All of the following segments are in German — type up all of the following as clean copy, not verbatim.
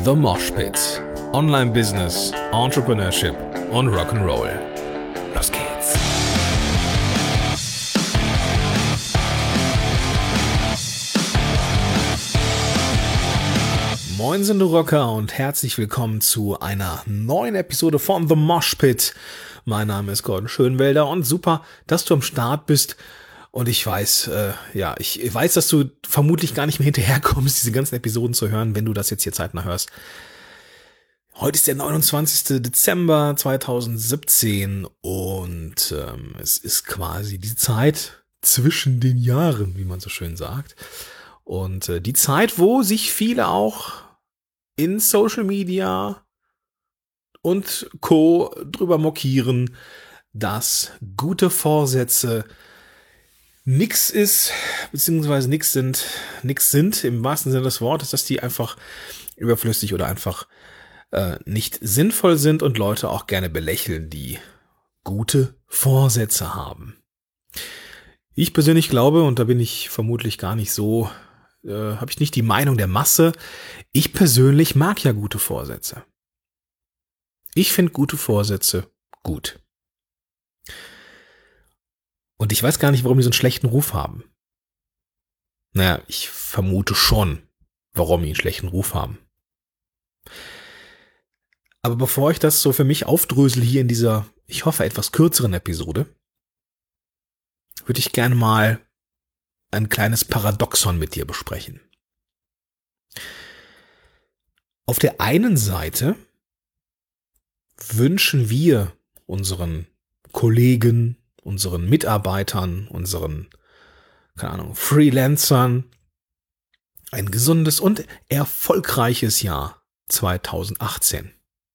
The Mosh Pit. Online Business, Entrepreneurship und Rock'n'Roll. Los geht's. Moin, du Rocker, und herzlich willkommen zu einer neuen Episode von The Mosh Pit. Mein Name ist Gordon Schönwelder und super, dass du am Start bist. Und ich weiß, ich weiß, dass du vermutlich gar nicht mehr hinterherkommst, diese ganzen Episoden zu hören, wenn du das jetzt hier zeitnah hörst. Heute ist der 29. Dezember 2017 und es ist quasi die Zeit zwischen den Jahren, wie man so schön sagt. Und die Zeit, wo sich viele auch in Social Media und Co. drüber mokieren, dass gute Vorsätze nix ist, beziehungsweise nix sind, im wahrsten Sinne des Wortes, dass die einfach überflüssig oder einfach nicht sinnvoll sind und Leute auch gerne belächeln, die gute Vorsätze haben. Ich persönlich glaube, und da bin ich vermutlich gar nicht so, habe ich nicht die Meinung der Masse, ich persönlich mag ja gute Vorsätze. Ich finde gute Vorsätze gut. Und ich weiß gar nicht, warum die so einen schlechten Ruf haben. Naja, ich vermute schon, warum die einen schlechten Ruf haben. Aber bevor ich das so für mich aufdrösel hier in dieser, ich hoffe, etwas kürzeren Episode, würde ich gerne mal ein kleines Paradoxon mit dir besprechen. Auf der einen Seite wünschen wir unseren Kollegen, unseren Mitarbeitern, unseren, Freelancern ein gesundes und erfolgreiches Jahr 2018.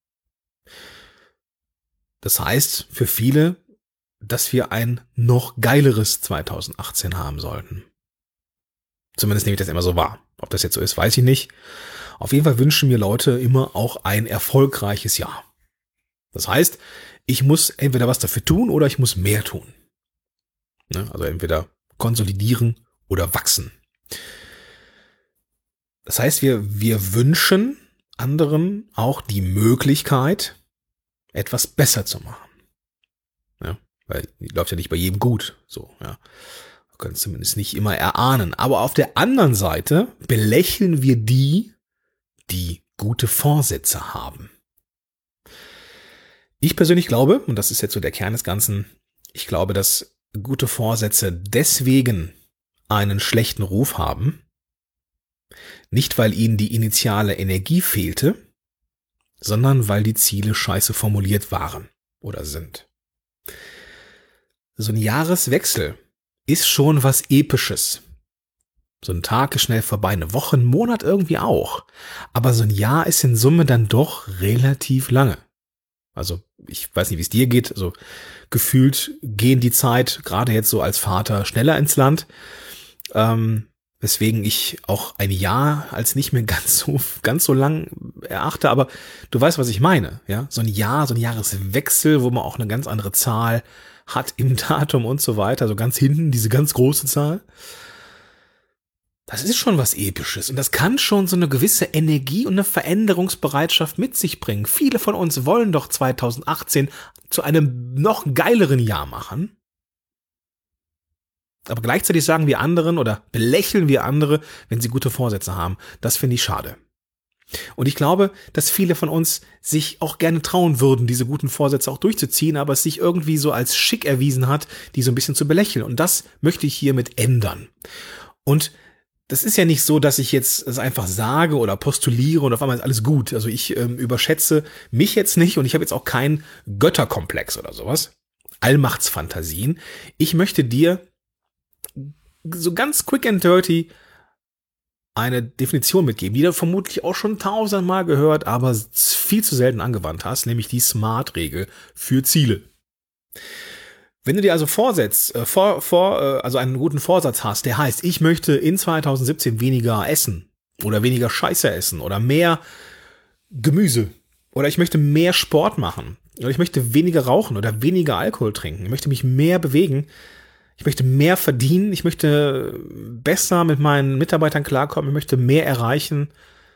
Das heißt für viele, dass wir ein noch geileres 2018 haben sollten. Zumindest nehme ich das immer so wahr. Ob das jetzt so ist, weiß ich nicht. Auf jeden Fall wünschen mir Leute immer auch ein erfolgreiches Jahr. Das heißt, ich muss entweder was dafür tun oder ich muss mehr tun. Also entweder konsolidieren oder wachsen. Das heißt, wir wünschen anderen auch die Möglichkeit, etwas besser zu machen. Ja, weil die läuft ja nicht bei jedem gut. So, ja. Wir können es zumindest nicht immer erahnen. Aber auf der anderen Seite belächeln wir die gute Vorsätze haben. Ich persönlich glaube, und das ist jetzt so der Kern des Ganzen, ich glaube, dass gute Vorsätze deswegen einen schlechten Ruf haben, nicht weil ihnen die initiale Energie fehlte, sondern weil die Ziele scheiße formuliert waren oder sind. So ein Jahreswechsel ist schon was Episches. So ein Tag ist schnell vorbei, eine Woche, ein Monat irgendwie auch. Aber so ein Jahr ist in Summe dann doch relativ lange. Also ich weiß nicht, wie es dir geht. Also gefühlt gehen die Zeit, gerade jetzt so als Vater, schneller ins Land. Weswegen ich auch ein Jahr als nicht mehr ganz so lang erachte. Aber du weißt, was ich meine. Ja, so ein Jahr, so ein Jahreswechsel, wo man auch eine ganz andere Zahl hat im Datum und so weiter. Also ganz hinten diese ganz große Zahl. Das ist schon was Episches und das kann schon so eine gewisse Energie und eine Veränderungsbereitschaft mit sich bringen. Viele von uns wollen doch 2018 zu einem noch geileren Jahr machen. Aber gleichzeitig sagen wir anderen oder belächeln wir andere, wenn sie gute Vorsätze haben. Das finde ich schade. Und ich glaube, dass viele von uns sich auch gerne trauen würden, diese guten Vorsätze auch durchzuziehen, aber es sich irgendwie so als schick erwiesen hat, die so ein bisschen zu belächeln. Und das möchte ich hiermit ändern. Und das ist ja nicht so, dass ich jetzt es einfach sage oder postuliere und auf einmal ist alles gut. Also ich überschätze mich jetzt nicht und ich habe jetzt auch keinen Götterkomplex oder sowas. Allmachtsfantasien. Ich möchte dir so ganz quick and dirty eine Definition mitgeben, die du vermutlich auch schon 1000-mal gehört, aber viel zu selten angewandt hast, nämlich die SMART-Regel für Ziele. Wenn du dir also also einen guten Vorsatz hast, der heißt, ich möchte in 2017 weniger essen oder weniger Scheiße essen oder mehr Gemüse oder ich möchte mehr Sport machen oder ich möchte weniger rauchen oder weniger Alkohol trinken, ich möchte mich mehr bewegen, ich möchte mehr verdienen, ich möchte besser mit meinen Mitarbeitern klarkommen, ich möchte mehr erreichen,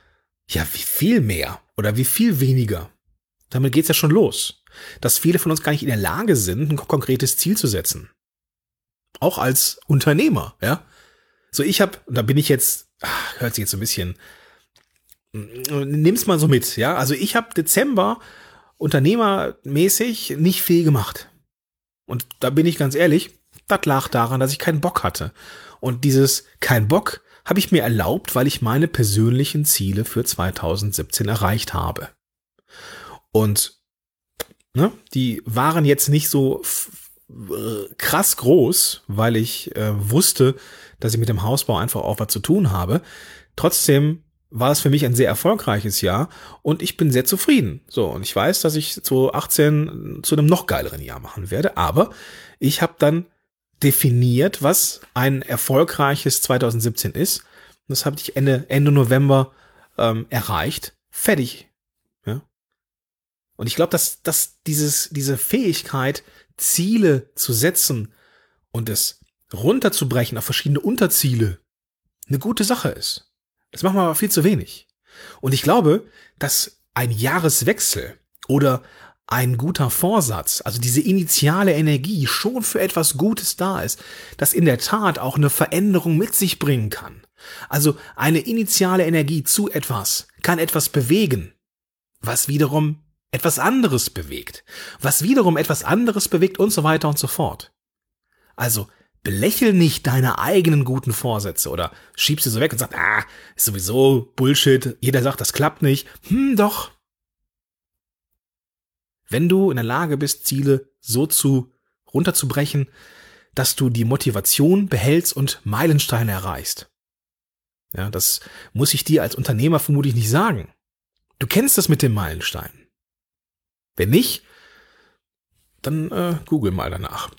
Ja, wie viel mehr oder wie viel weniger? Damit geht's ja schon los. Dass viele von uns gar nicht in der Lage sind, ein konkretes Ziel zu setzen. Auch als Unternehmer, ja. So, und da bin ich jetzt, hört sich jetzt so ein bisschen, nimm's mal so mit, ja. Also ich habe Dezember unternehmermäßig nicht viel gemacht. Und da bin ich ganz ehrlich, das lag daran, dass ich keinen Bock hatte. Und dieses kein Bock habe ich mir erlaubt, weil ich meine persönlichen Ziele für 2017 erreicht habe. Und die waren jetzt nicht so krass groß, weil ich wusste, dass ich mit dem Hausbau einfach auch was zu tun habe. Trotzdem war es für mich ein sehr erfolgreiches Jahr und ich bin sehr zufrieden. So, und ich weiß, dass ich 2018 zu einem noch geileren Jahr machen werde, aber ich habe dann definiert, was ein erfolgreiches 2017 ist. Das habe ich Ende November erreicht. Fertig. Ja? Und ich glaube, dass diese Fähigkeit, Ziele zu setzen und es runterzubrechen auf verschiedene Unterziele, eine gute Sache ist. Das machen wir aber viel zu wenig. Und ich glaube, dass ein Jahreswechsel oder ein guter Vorsatz, also diese initiale Energie schon für etwas Gutes da ist, das in der Tat auch eine Veränderung mit sich bringen kann. Also eine initiale Energie zu etwas kann etwas bewegen, was wiederum etwas anderes bewegt, was wiederum etwas anderes bewegt und so weiter und so fort. Also belächel nicht deine eigenen guten Vorsätze oder schieb sie so weg und sag, ist sowieso Bullshit, jeder sagt, das klappt nicht. Doch. Wenn du in der Lage bist, Ziele so runterzubrechen, dass du die Motivation behältst und Meilensteine erreichst. Ja, das muss ich dir als Unternehmer vermutlich nicht sagen. Du kennst das mit den Meilensteinen. Wenn nicht, dann google mal danach.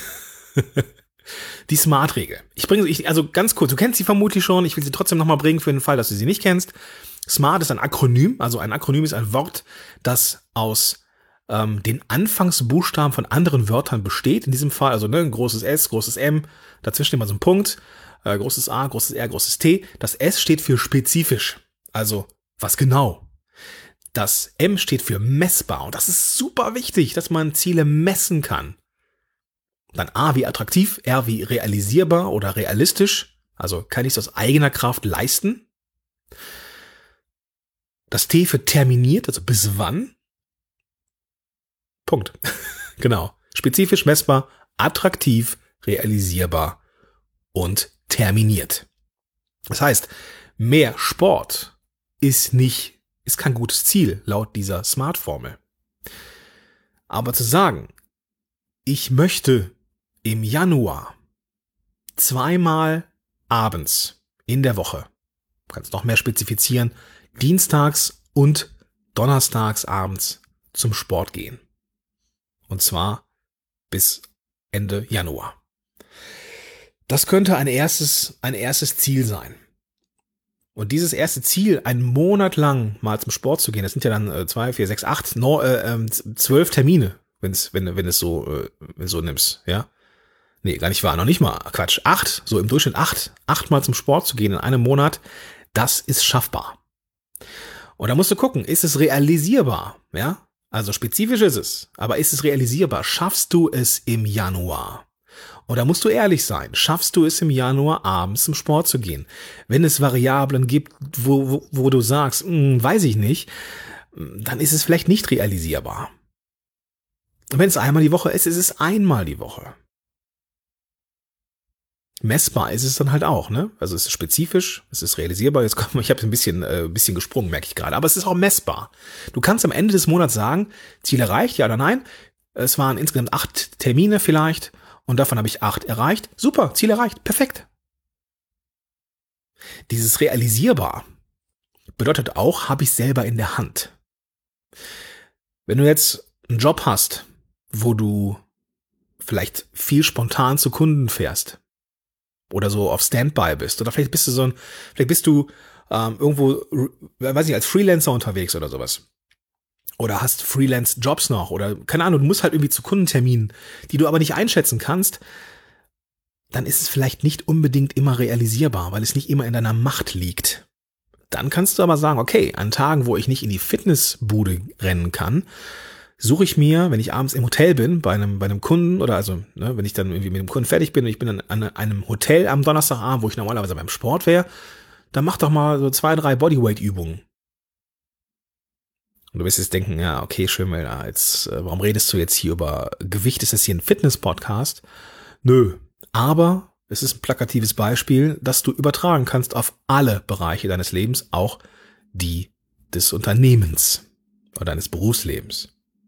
Die SMART-Regel. Also ganz kurz, du kennst sie vermutlich schon, ich will sie trotzdem nochmal bringen für den Fall, dass du sie nicht kennst. SMART ist ein Akronym, also ein Akronym ist ein Wort, das aus den Anfangsbuchstaben von anderen Wörtern besteht. In diesem Fall, also ein großes S, großes M, dazwischen immer so ein Punkt, großes A, großes R, großes T. Das S steht für spezifisch, also was genau. Das M steht für messbar und das ist super wichtig, dass man Ziele messen kann. Dann A wie attraktiv, R wie realisierbar oder realistisch, also kann ich es aus eigener Kraft leisten. Das T für terminiert, also bis wann. Punkt. Genau. Spezifisch, messbar, attraktiv, realisierbar und terminiert. Das heißt, mehr Sport ist kein gutes Ziel laut dieser SMART-Formel. Aber zu sagen, ich möchte im Januar 2-mal abends in der Woche, du kannst noch mehr spezifizieren, dienstags und donnerstags abends zum Sport gehen. Und zwar bis Ende Januar. Das könnte ein erstes Ziel sein. Und dieses erste Ziel, einen Monat lang mal zum Sport zu gehen, das sind ja dann 2, 4, 6, 8, 12 Termine, wenn es so nimmst, ja. Nee, gar nicht wahr, noch nicht mal, Quatsch, 8, so im Durchschnitt 8 mal zum Sport zu gehen in einem Monat, das ist schaffbar. Und da musst du gucken, ist es realisierbar, ja? Also spezifisch ist es, aber ist es realisierbar? Schaffst du es im Januar? Und da musst du ehrlich sein. Schaffst du es im Januar abends zum Sport zu gehen? Wenn es Variablen gibt, wo du sagst, weiß ich nicht, dann ist es vielleicht nicht realisierbar. Und wenn es einmal die Woche ist es einmal die Woche. Messbar ist es dann halt auch, ne? Also es ist spezifisch, es ist realisierbar. Ich habe ein bisschen gesprungen, merke ich gerade. Aber es ist auch messbar. Du kannst am Ende des Monats sagen, Ziel erreicht, ja oder nein. Es waren insgesamt 8 Termine vielleicht und davon habe ich 8 erreicht. Super, Ziel erreicht, perfekt. Dieses realisierbar bedeutet auch, habe ich selber in der Hand. Wenn du jetzt einen Job hast, wo du vielleicht viel spontan zu Kunden fährst, oder so auf Standby bist. Oder vielleicht bist du irgendwo, weiß ich, als Freelancer unterwegs oder sowas. Oder hast Freelance-Jobs noch. Oder, keine Ahnung, du musst halt irgendwie zu Kundenterminen, die du aber nicht einschätzen kannst. Dann ist es vielleicht nicht unbedingt immer realisierbar, weil es nicht immer in deiner Macht liegt. Dann kannst du aber sagen, okay, an Tagen, wo ich nicht in die Fitnessbude rennen kann, suche ich mir, wenn ich abends im Hotel bin, bei einem Kunden oder also, ne, wenn ich dann irgendwie mit dem Kunden fertig bin und ich bin dann an einem Hotel am Donnerstagabend, wo ich normalerweise beim Sport wäre, dann mach doch mal so 2, 3 Bodyweight-Übungen. Und du wirst jetzt denken, ja, okay, Schimmel, warum redest du jetzt hier über Gewicht? Ist das hier ein Fitness-Podcast? Nö, aber es ist ein plakatives Beispiel, das du übertragen kannst auf alle Bereiche deines Lebens, auch die des Unternehmens oder deines Berufslebens.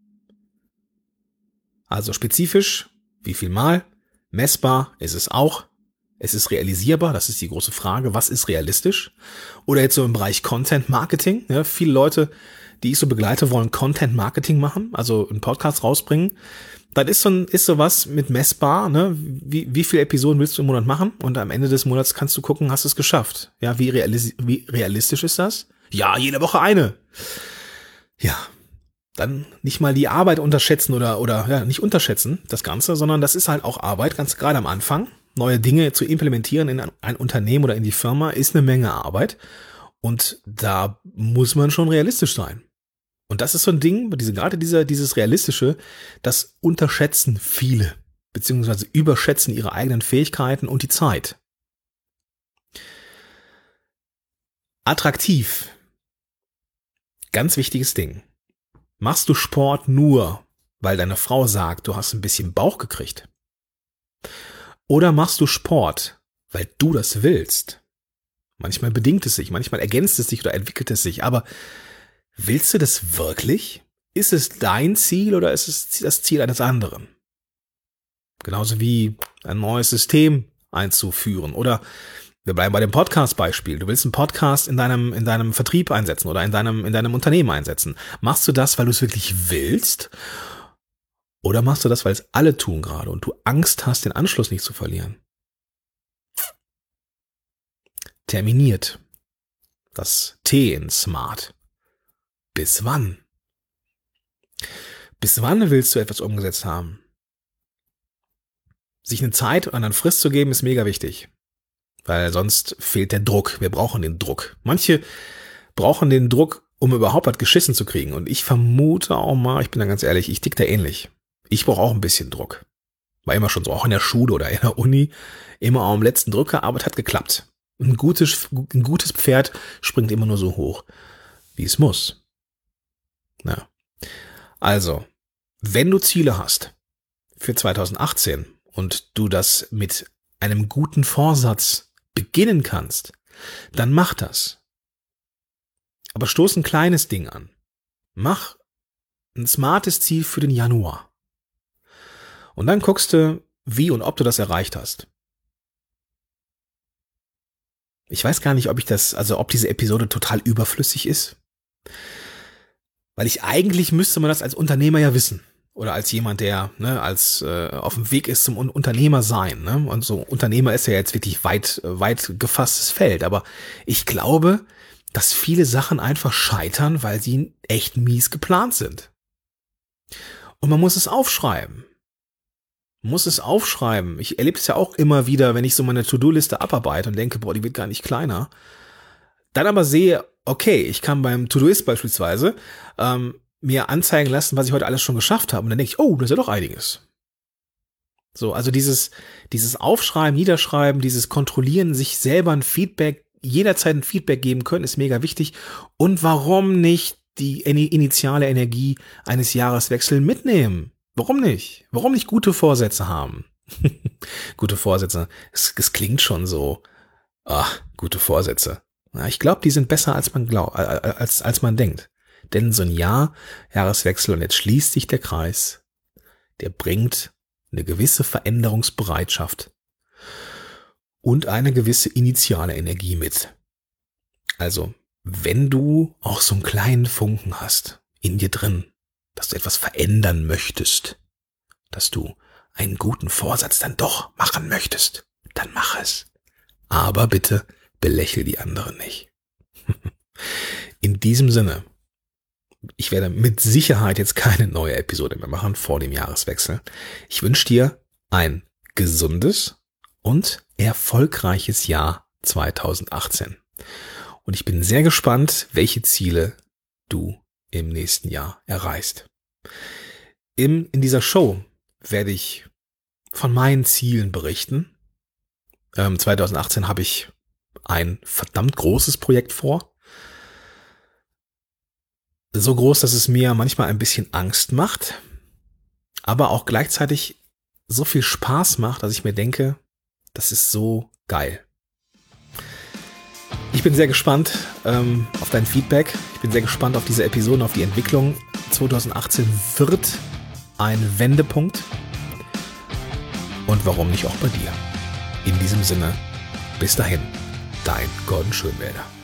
Also spezifisch, wie viel Mal, messbar ist es auch, es ist realisierbar, das ist die große Frage, was ist realistisch? Oder jetzt so im Bereich Content Marketing, ja, viele Leute, die ich so begleite, wollen Content Marketing machen, also einen Podcast rausbringen. Dann ist sowas mit messbar, ne? Wie viele Episoden willst du im Monat machen? Und am Ende des Monats kannst du gucken, hast du es geschafft. Ja, wie realistisch ist das? Ja, jede Woche eine. Ja, dann nicht mal die Arbeit unterschätzen oder ja, nicht unterschätzen, das Ganze, sondern das ist halt auch Arbeit, ganz gerade am Anfang. Neue Dinge zu implementieren in ein Unternehmen oder in die Firma ist eine Menge Arbeit. Und da muss man schon realistisch sein. Und das ist so ein Ding, dieses Realistische, das unterschätzen viele, beziehungsweise überschätzen ihre eigenen Fähigkeiten und die Zeit. Attraktiv. Ganz wichtiges Ding. Machst du Sport nur, weil deine Frau sagt, du hast ein bisschen Bauch gekriegt? Oder machst du Sport, weil du das willst? Manchmal bedingt es sich, manchmal ergänzt es sich oder entwickelt es sich, aber willst du das wirklich? Ist es dein Ziel oder ist es das Ziel eines anderen? Genauso wie ein neues System einzuführen. Oder wir bleiben bei dem Podcast-Beispiel. Du willst einen Podcast in deinem Vertrieb einsetzen oder in deinem Unternehmen einsetzen. Machst du das, weil du es wirklich willst? Oder machst du das, weil es alle tun gerade und du Angst hast, den Anschluss nicht zu verlieren? Terminiert. Das T in Smart. Bis wann? Bis wann willst du etwas umgesetzt haben? Sich eine Zeit und eine Frist zu geben, ist mega wichtig. Weil sonst fehlt der Druck. Wir brauchen den Druck. Manche brauchen den Druck, um überhaupt was geschissen zu kriegen. Und ich vermute auch mal, ich bin da ganz ehrlich, ich tick da ähnlich. Ich brauche auch ein bisschen Druck. War immer schon so, auch in der Schule oder in der Uni. Immer am letzten Drücker, aber es hat geklappt. Ein gutes Pferd springt immer nur so hoch, wie es muss. Ja. Also, wenn du Ziele hast für 2018 und du das mit einem guten Vorsatz beginnen kannst, dann mach das. Aber stoß ein kleines Ding an. Mach ein smartes Ziel für den Januar. Und dann guckst du, wie und ob du das erreicht hast. Ich weiß gar nicht, ob diese Episode total überflüssig ist. Weil müsste man das als Unternehmer ja wissen. Oder als jemand, der auf dem Weg ist zum Unternehmer sein. Ne? Und so Unternehmer ist ja jetzt wirklich weit gefasstes Feld. Aber ich glaube, dass viele Sachen einfach scheitern, weil sie echt mies geplant sind. Und man muss es aufschreiben. Ich erlebe es ja auch immer wieder, wenn ich so meine To-Do-Liste abarbeite und denke, boah, die wird gar nicht kleiner. Dann aber sehe, okay, ich kann beim To-Do-Ist beispielsweise mir anzeigen lassen, was ich heute alles schon geschafft habe. Und dann denke ich, oh, das ist ja doch einiges. So, also dieses Aufschreiben, Niederschreiben, dieses Kontrollieren, sich selber jederzeit ein Feedback geben können, ist mega wichtig. Und warum nicht die initiale Energie eines Jahreswechsels mitnehmen? Warum nicht? Warum nicht gute Vorsätze haben? Gute Vorsätze. Es klingt schon so. Gute Vorsätze. Ja, ich glaube, die sind besser, als man denkt. Denn so ein Jahreswechsel, und jetzt schließt sich der Kreis, der bringt eine gewisse Veränderungsbereitschaft und eine gewisse initiale Energie mit. Also, wenn du auch so einen kleinen Funken hast in dir drin, dass du etwas verändern möchtest, dass du einen guten Vorsatz dann doch machen möchtest, dann mach es. Aber bitte belächel die anderen nicht. In diesem Sinne, ich werde mit Sicherheit jetzt keine neue Episode mehr machen vor dem Jahreswechsel. Ich wünsche dir ein gesundes und erfolgreiches Jahr 2018. Und ich bin sehr gespannt, welche Ziele du im nächsten Jahr erreichst. In dieser Show werde ich von meinen Zielen berichten. 2018 habe ich ein verdammt großes Projekt vor. So groß, dass es mir manchmal ein bisschen Angst macht, aber auch gleichzeitig so viel Spaß macht, dass ich mir denke, das ist so geil. Ich bin sehr gespannt auf dein Feedback. Ich bin sehr gespannt auf diese Episoden, auf die Entwicklung. 2018 wird ein Wendepunkt. Und warum nicht auch bei dir? In diesem Sinne, bis dahin, dein Gordon Schönwälder.